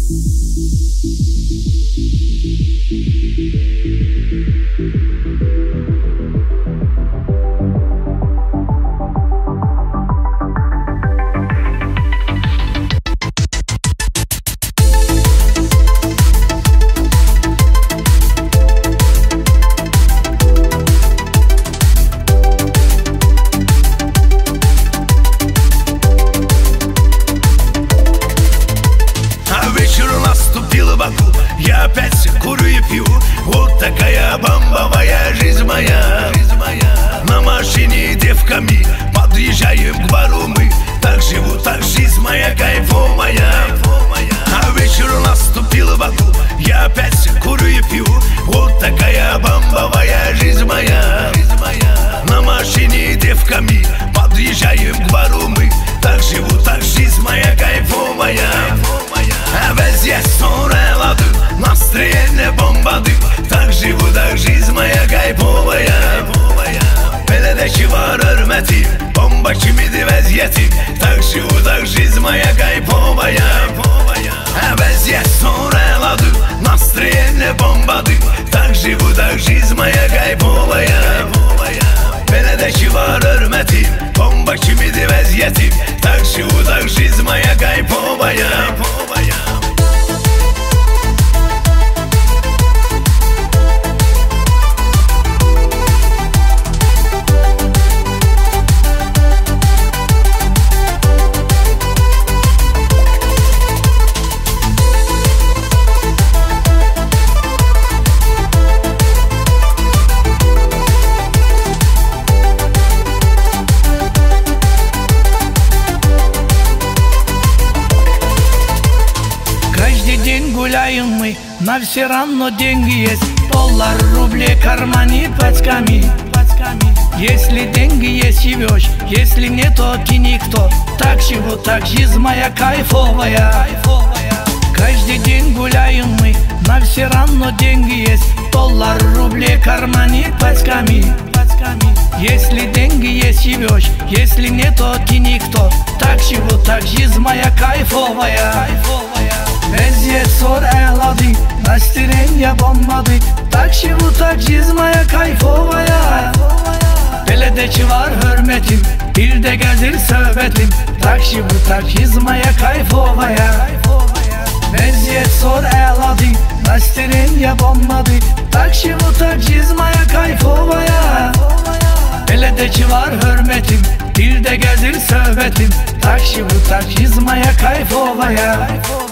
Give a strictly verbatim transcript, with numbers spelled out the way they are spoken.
Я опять курю и пью. Вот такая бомбовая жизнь моя. На машине девками подъезжаем к бару мы. Так живу, так жизнь моя кайфовая. А вечер наступил в аду. Я опять курю и пью. Вот такая бомбовая жизнь моя. На машине девками подъезжаем к бару мы. Так живу, так жизнь моя кайфовая. А везде ссоры, лады, настроение бомбады. Так живу, так жизнь моя кайфовая. Beledeki var hürmetim, bomba kimidir vaziyyetim. Tak живу, так жизнь моя кайфовая. А везде ссоры, лады, настроение бомбады. Так живу, так жизнь моя кайфовая. Beledeki var hürmetim, bomba kimidir vaziyyetim. Так живу, так жизнь моя кайфовая. Гуляем мы, на все равно деньги есть. Доллар, рубли, кармане пачками. Если деньги есть, живешь. Если нет, то ты никто. Так живу, так жизнь моя кайфовая. Каждый день гуляем мы, на все равно деньги есть. Доллар, рубли, кармане пачками. Если деньги есть, живешь. Если нет, то ты никто. Так живу, так жизнь моя кайфовая. Eziyet sor eladı, настроение бомбады. Так живу, так жизнь моя kayfovaya. Beledeki var hürmetim, bir de gelir söhbetim. Tak живу, так жизнь моя kayfovaya. Eziyet sor eladı, настроение бомбады. Так живу, так жизнь моя kayfovaya. Beledeki var hürmetim, bir de gelir söhbetim. Tak живу, так жизнь моя kayfovaya.